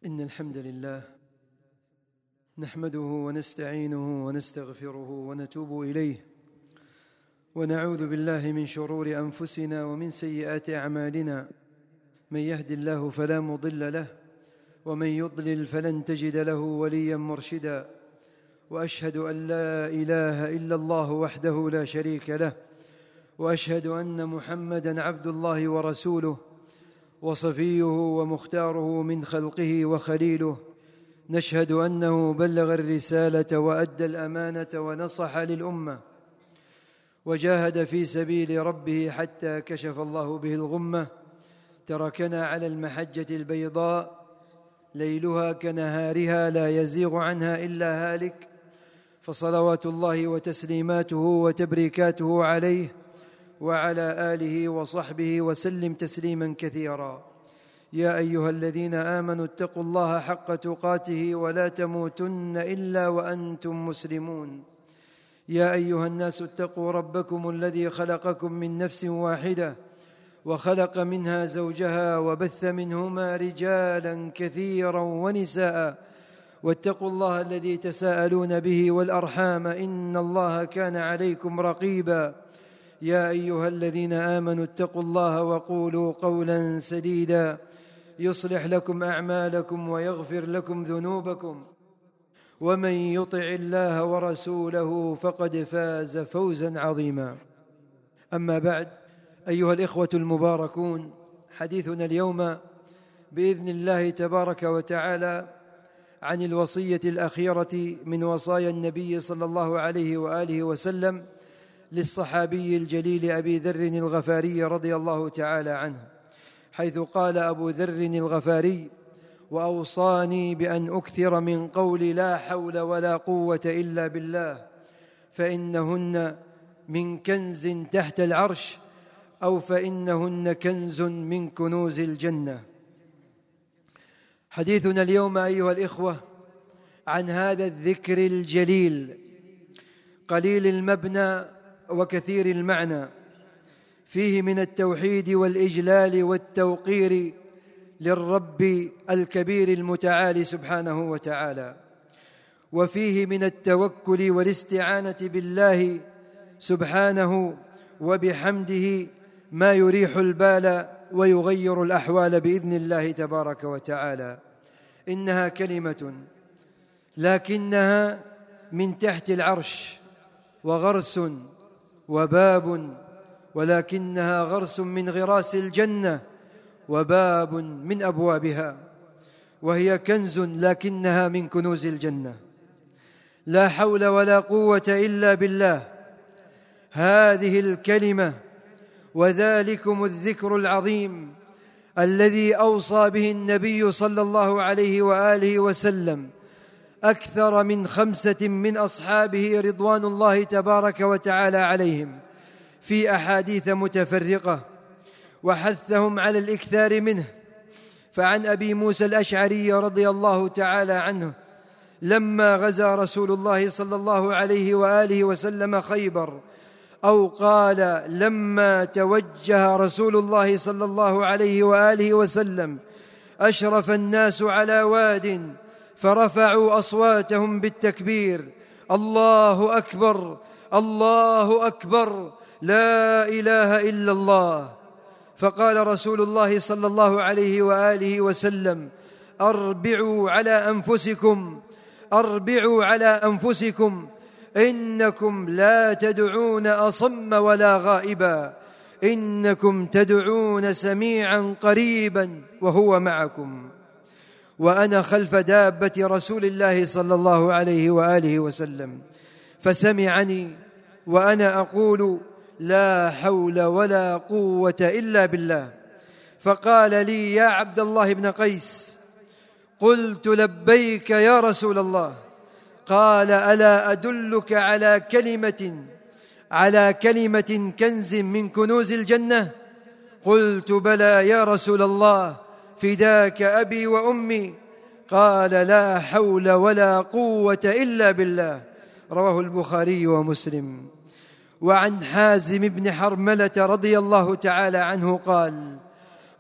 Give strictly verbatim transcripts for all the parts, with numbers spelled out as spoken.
إن الحمد لله نحمده ونستعينه ونستغفره ونتوب إليه، ونعوذ بالله من شرور أنفسنا ومن سيئات أعمالنا. من يهد الله فلا مضل له، ومن يضلل فلن تجد له وليا مرشدا. وأشهد أن لا إله إلا الله وحده لا شريك له، وأشهد أن محمدًا عبد الله ورسوله وصفيه ومختاره من خلقه وخليله. نشهد أنه بلغ الرسالة وأدى الأمانة ونصح للأمة، وجاهد في سبيل ربه حتى كشف الله به الغمة. تركنا على المحجة البيضاء ليلها كنهارها لا يزيغ عنها إلا هالك، فصلوات الله وتسليماته وتبريكاته عليه وعلى آله وصحبه وسلم تسليما كثيرا. يا أيها الذين آمنوا اتقوا الله حق تقاته ولا تموتن إلا وأنتم مسلمون. يا أيها الناس اتقوا ربكم الذي خلقكم من نفس واحدة وخلق منها زوجها وبث منهما رجالا كثيرا ونساء، واتقوا الله الذي تساءلون به والأرحام إن الله كان عليكم رقيبا. يا أيها الذين آمنوا اتقوا الله وقولوا قولا سديدا يصلح لكم أعمالكم ويغفر لكم ذنوبكم، ومن يطع الله ورسوله فقد فاز فوزا عظيما. أما بعد، أيها الإخوة المباركون، حديثنا اليوم بإذن الله تبارك وتعالى عن الوصية الأخيرة من وصايا النبي صلى الله عليه وآله وسلم للصحابي الجليل أبي ذر الغفاري رضي الله تعالى عنه، حيث قال أبو ذر الغفاري: وأوصاني بأن أكثر من قول لا حول ولا قوة إلا بالله، فإنهن من كنز تحت العرش، أو فإنهن كنز من كنوز الجنة. حديثنا اليوم أيها الإخوة عن هذا الذكر الجليل قليل المبنى وكثير المعنى، فيه من التوحيد والإجلال والتوقير للرب الكبير المتعالي سبحانه وتعالى، وفيه من التوكل والاستعانة بالله سبحانه وبحمده ما يريح البال ويغير الأحوال بإذن الله تبارك وتعالى. إنها كلمة لكنها من تحت العرش، وغرس وباب، ولكنها غرس من غراس الجنة وباب من أبوابها، وهي كنز لكنها من كنوز الجنة. لا حول ولا قوة إلا بالله، هذه الكلمة وذلكم الذكر العظيم الذي أوصى به النبي صلى الله عليه وآله وسلم أكثر من خمسة من أصحابه رضوان الله تبارك وتعالى عليهم في أحاديث متفرقة، وحثهم على الإكثار منه. فعن أبي موسى الأشعري رضي الله تعالى عنه لما غزا رسول الله صلى الله عليه وآله وسلم خيبر، أو قال لما توجه رسول الله صلى الله عليه وآله وسلم، أشرف الناس على واد فرفعوا أصواتهم بالتكبير: الله أكبر الله أكبر لا إله إلا الله. فقال رسول الله صلى الله عليه وآله وسلم: أربعوا على أنفسكم أربعوا على أنفسكم إنكم لا تدعون أصم ولا غائبا، إنكم تدعون سميعا قريبا وهو معكم. وأنا خلف دابة رسول الله صلى الله عليه وآله وسلم، فسمعني وأنا أقول لا حول ولا قوة إلا بالله، فقال لي: يا عبد الله بن قيس. قلت: لبيك يا رسول الله. قال: ألا أدلك على كلمة على كلمة كنز من كنوز الجنة؟ قلت: بلى يا رسول الله، فداك أبي وأمي. قال: لا حول ولا قوة إلا بالله. رواه البخاري ومسلم. وعن حازم بن حرملة رضي الله تعالى عنه قال: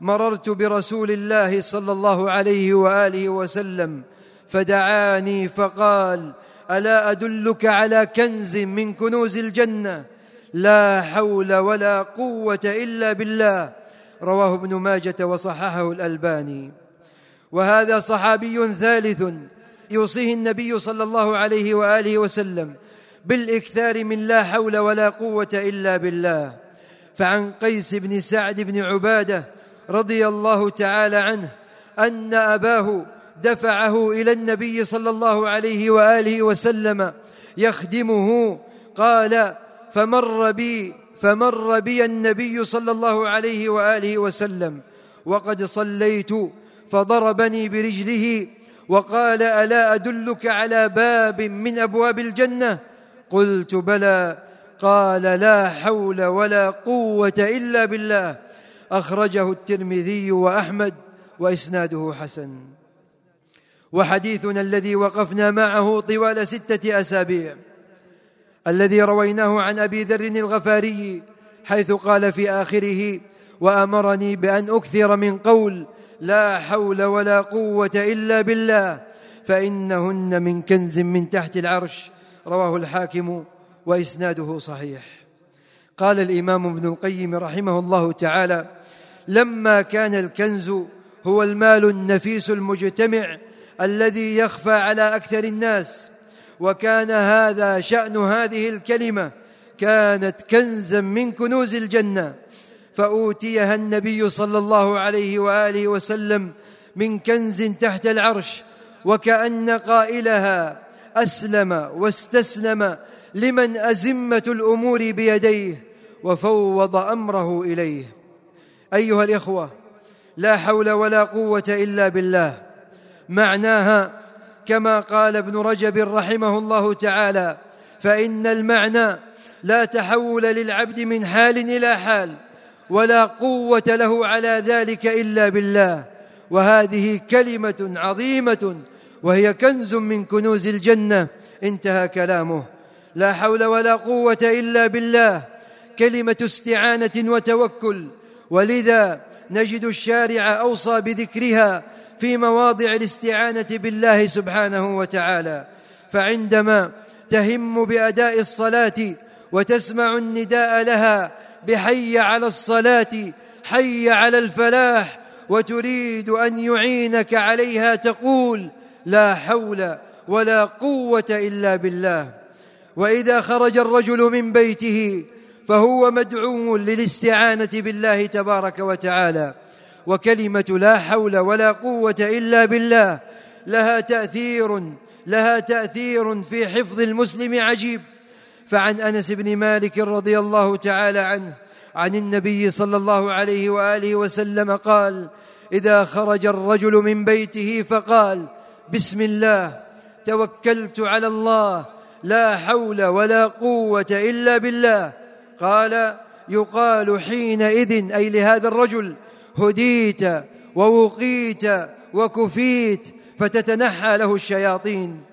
مررت برسول الله صلى الله عليه وآله وسلم فدعاني فقال: ألا أدلك على كنز من كنوز الجنة لا حول ولا قوة إلا بالله. رواه ابن ماجة وصححه الألباني. وهذا صحابي ثالث يوصيه النبي صلى الله عليه وآله وسلم بالإكثار من لا حول ولا قوة إلا بالله. فعن قيس بن سعد بن عبادة رضي الله تعالى عنه أن أباه دفعه إلى النبي صلى الله عليه وآله وسلم يخدمه. قال: فمر بي فمر بي النبي صلى الله عليه وآله وسلم وقد صليت فضربني برجله وقال: ألا أدلك على باب من أبواب الجنة؟ قلت: بلى. قال: لا حول ولا قوة إلا بالله. أخرجه الترمذي وأحمد وإسناده حسن. وحديثنا الذي وقفنا معه طوال ستة أسابيع الذي رويناه عن أبي ذر الغفاري، حيث قال في آخره: وأمرني بأن أكثر من قول لا حول ولا قوة إلا بالله فإنهن من كنز من تحت العرش. رواه الحاكم وإسناده صحيح. قال الإمام ابن القيم رحمه الله تعالى: لما كان الكنز هو المال النفيس المجتمع الذي يخفى على أكثر الناس، وكان هذا شأن هذه الكلمة، كانت كنزا من كنوز الجنة، فأوتيها النبي صلى الله عليه وآله وسلم من كنز تحت العرش، وكأن قائلها أسلم واستسلم لمن أزمة الأمور بيديه وفوض أمره إليه. أيها الإخوة، لا حول ولا قوة إلا بالله معناها كما قال ابن رجب رحمه الله تعالى: فإن المعنى لا تحول للعبد من حال إلى حال ولا قوة له على ذلك إلا بالله. وهذه كلمة عظيمة وهي كنز من كنوز الجنة. انتهى كلامه. لا حول ولا قوة إلا بالله كلمة استعانة وتوكل، ولذا نجد الشارع أوصى بذكرها في مواضع الاستعانة بالله سبحانه وتعالى. فعندما تهم بأداء الصلاة وتسمع النداء لها بحي على الصلاة، حي على الفلاح، وتريد أن يعينك عليها تقول: لا حول ولا قوة إلا بالله. وإذا خرج الرجل من بيته فهو مدعو للاستعانة بالله تبارك وتعالى. وكلمة لا حول ولا قوة إلا بالله لها تأثير لها تأثير في حفظ المسلم عجيب. فعن أنس بن مالك رضي الله تعالى عنه عن النبي صلى الله عليه وآله وسلم قال: إذا خرج الرجل من بيته فقال: بسم الله توكلت على الله لا حول ولا قوة إلا بالله، قال: يقال حينئذ أي لهذا الرجل: هديت ووقيت وكفيت، فتتنحى له الشياطين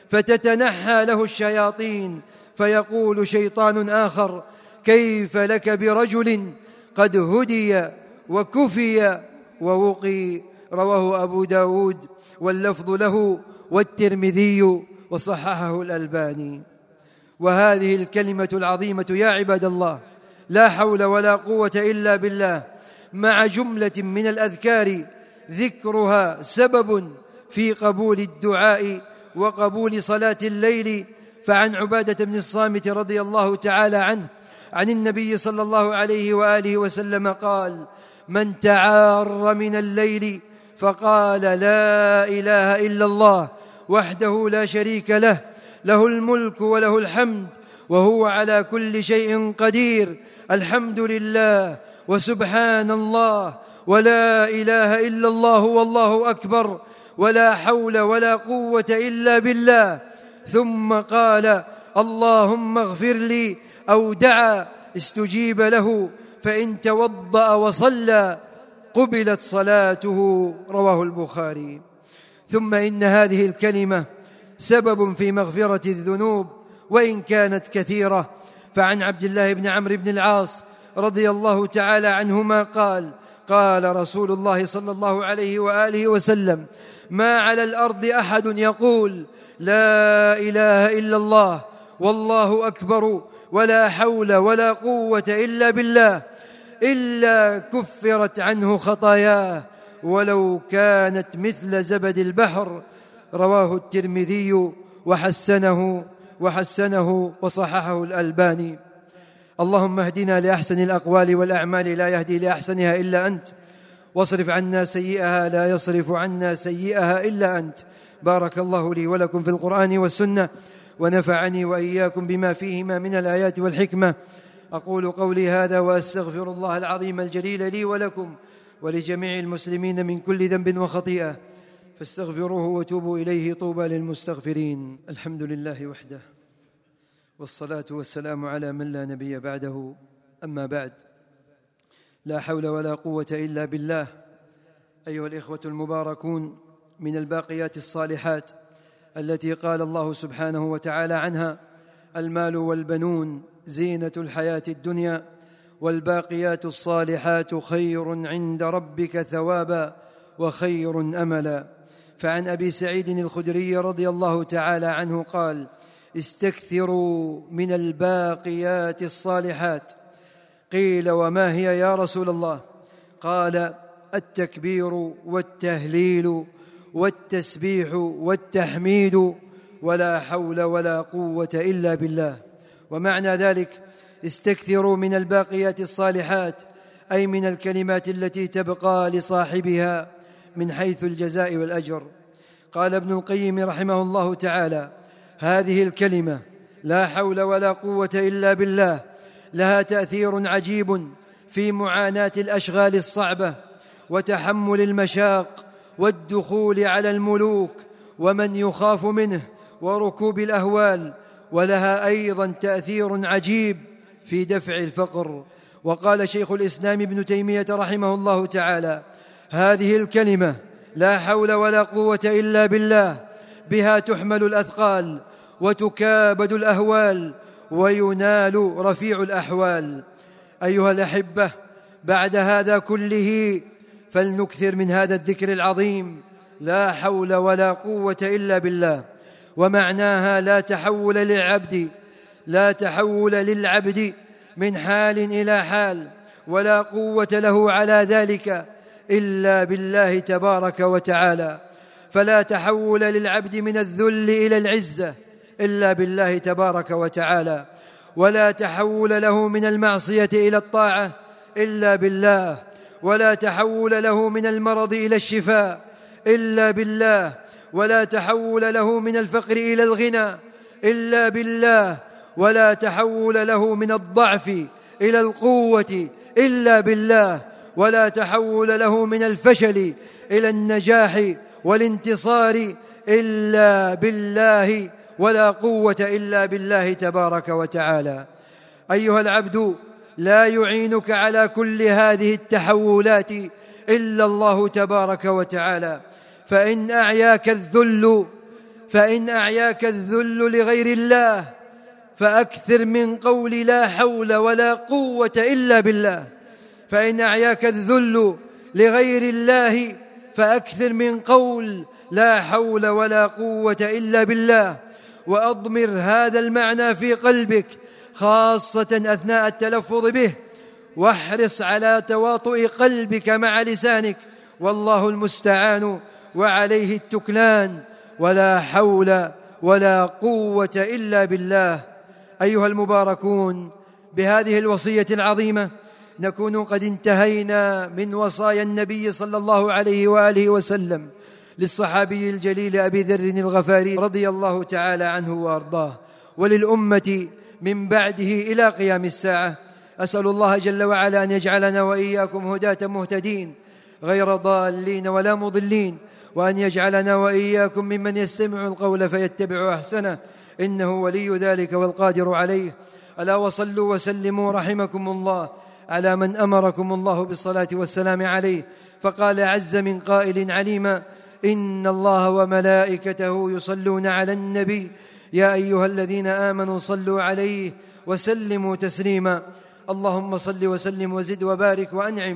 فتتنحى له الشياطين فيقول شيطان آخر: كيف لك برجل قد هدي وكفي ووقي. رواه أبو داود واللفظ له والترمذي وصححه الألباني. وهذه الكلمة العظيمة يا عباد الله، لا حول ولا قوة إلا بالله، مع جملة من الأذكار ذكرها سبب في قبول الدعاء وقبول صلاة الليل. فعن عبادة بن الصامت رضي الله تعالى عنه عن النبي صلى الله عليه وآله وسلم قال: من تعار من الليل فقال: لا إله إلا الله وحده لا شريك له، له الملك وله الحمد وهو على كل شيء قدير، الحمد لله وسبحان الله ولا إله إلا الله والله أكبر ولا حول ولا قوة إلا بالله، ثم قال: اللهم اغفر لي، أو دعا استجيب له، فإن توضأ وصلى قبلت صلاته. رواه البخاري. ثم إن هذه الكلمة سبب في مغفرة الذنوب وإن كانت كثيرة. فعن عبد الله بن عمرو بن العاص رضي الله تعالى عنهما قال: قال رسول الله صلى الله عليه وآله وسلم: ما على الأرض أحد يقول لا إله إلا الله والله أكبر ولا حول ولا قوة إلا بالله إلا كفرت عنه خطاياه ولو كانت مثل زبد البحر. رواه الترمذي وحسنه وحسنه وصححه الألباني. اللهم اهدنا لأحسن الأقوال والأعمال لا يهدي لأحسنها إلا أنت، واصرف عنا سيئها لا يصرف عنا سيئها إلا أنت. بارك الله لي ولكم في القرآن والسنة، ونفعني وإياكم بما فيهما من الآيات والحكمة. أقول قولي هذا وأستغفر الله العظيم الجليل لي ولكم ولجميع المسلمين من كل ذنب وخطيئة، فاستغفروه وتوبوا إليه. طوبى للمستغفرين. الحمد لله وحده، والصلاة والسلام على من لا نبي بعده. أما بعد، لا حول ولا قوة إلا بالله. أيها الإخوة المباركون، من الباقيات الصالحات التي قال الله سبحانه وتعالى عنها: المال والبنون زينة الحياة الدنيا والباقيات الصالحات خير عند ربك ثوابا وخير أملا. فعن أبي سعيد الخدري رضي الله تعالى عنه قال: استكثروا من الباقيات الصالحات. قيل: وما هي يا رسول الله؟ قال: التكبير والتهليل والتسبيح والتحميد ولا حول ولا قوة إلا بالله. ومعنى ذلك: استكثروا من الباقيات الصالحات، أي من الكلمات التي تبقى لصاحبها من حيث الجزاء والأجر. قال ابن القيم رحمه الله تعالى: هذه الكلمة لا حول ولا قوة إلا بالله لها تأثير عجيب في معاناة الأشغال الصعبة وتحمل المشاق والدخول على الملوك ومن يخاف منه وركوب الأهوال، ولها أيضا تأثير عجيب في دفع الفقر. وقال شيخ الإسلام ابن تيمية رحمه الله تعالى: هذه الكلمة لا حول ولا قوة إلا بالله بها تحمل الأثقال وتكابد الأهوال وينال رفيع الأحوال. أيها الأحبة، بعد هذا كله فلنكثر من هذا الذكر العظيم: لا حول ولا قوة إلا بالله. ومعناها لا تحول للعبد لا تحول للعبد من حال إلى حال، ولا قوة له على ذلك إلا بالله تبارك وتعالى. فلا تحول للعبد من الذل إلى العزة إلا بالله تبارك وتعالى، ولا تحول له من المعصية إلى الطاعة إلا بالله، ولا تحول له من المرض إلى الشفاء إلا بالله، ولا تحول له من الفقر إلى الغنى إلا بالله، ولا تحول له من الضعف إلى القوة إلا بالله، ولا تحول له من الفشل إلى النجاح والانتصار إلا بالله، ولا قوة إلا بالله تبارك وتعالى. أيها العبد، لا يعينك على كل هذه التحولات إلا الله تبارك وتعالى. فإن أعياك الذل فإن أعياك الذل لغير الله فأكثر من قول لا حول ولا قوة إلا بالله. فإن أعياك الذل لغير الله فأكثر من قول لا حول ولا قوة إلا بالله. وأضمر هذا المعنى في قلبك خاصة أثناء التلفظ به، واحرص على تواطؤ قلبك مع لسانك، والله المستعان وعليه التكلان. ولا حول ولا قوة إلا بالله. أيها المباركون، بهذه الوصية العظيمة نكون قد انتهينا من وصايا النبي صلى الله عليه وآله وسلم للصحابي الجليل أبي ذر الغفاري رضي الله تعالى عنه وأرضاه، وللأمة من بعده إلى قيام الساعة. أسأل الله جل وعلا أن يجعلنا وإياكم هداة مهتدين غير ضالين ولا مضلين، وأن يجعلنا وإياكم ممن يستمع القول فيتبع أحسنه، إنه ولي ذلك والقادر عليه. ألا وصلوا وسلموا رحمكم الله على من أمركم الله بالصلاة والسلام عليه، فقال عز من قائل عليما: إن الله وملائكته يصلون على النبي يا أيها الذين آمنوا صلوا عليه وسلموا تسليما. اللهم صل وسلم وزد وبارك وأنعم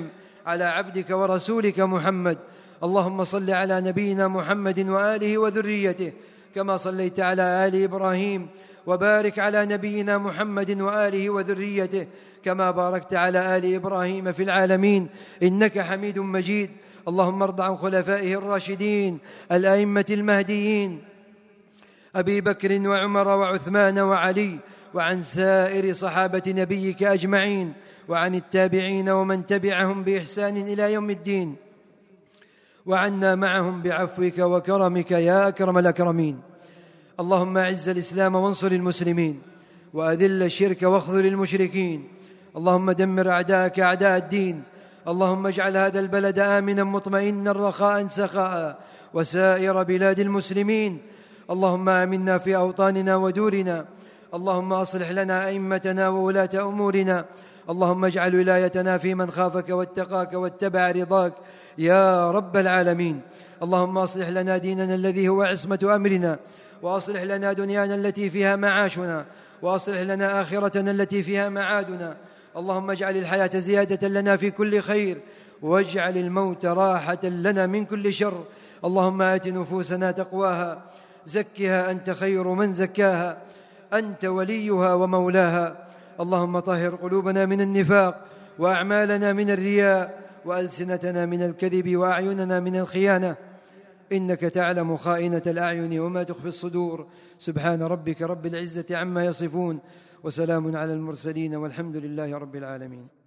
على عبدك ورسولك محمد. اللهم صل على نبينا محمد وآله وذريته كما صليت على آل إبراهيم، وبارك على نبينا محمد وآله وذريته كما باركت على آل إبراهيم في العالمين إنك حميد مجيد. اللهم ارض عن خلفائه الراشدين الأئمة المهديين أبي بكر وعمر وعثمان وعلي، وعن سائر صحابة نبيك أجمعين، وعن التابعين ومن تبعهم بإحسان إلى يوم الدين، وعنا معهم بعفوك وكرمك يا أكرم الأكرمين. اللهم أعز الإسلام وانصر المسلمين، وأذل الشرك واخذل المشركين. اللهم دمر أعداءك أعداء الدين. اللهم اجعل هذا البلد آمنا مطمئنا رخاء سخاء، وسائر بلاد المسلمين. اللهم آمنا في أوطاننا ودورنا. اللهم أصلح لنا أئمتنا وولاة أمورنا. اللهم اجعل ولايتنا في من خافك واتقاك واتبع رضاك يا رب العالمين. اللهم أصلح لنا ديننا الذي هو عصمة أمرنا، وأصلح لنا دنيانا التي فيها معاشنا، وأصلح لنا آخرتنا التي فيها معادنا. اللهم اجعل الحياة زيادة لنا في كل خير، واجعل الموت راحة لنا من كل شر. اللهم آت نفوسنا تقواها، زكها أنت خير من زكاها، أنت وليها ومولاها. اللهم طهر قلوبنا من النفاق، وأعمالنا من الرياء، وألسنتنا من الكذب، وأعيننا من الخيانة، إنك تعلم خائنة الأعين وما تخفي الصدور. سبحان ربك رب العزة عما يصفون، وسلام على المرسلين، والحمد لله رب العالمين.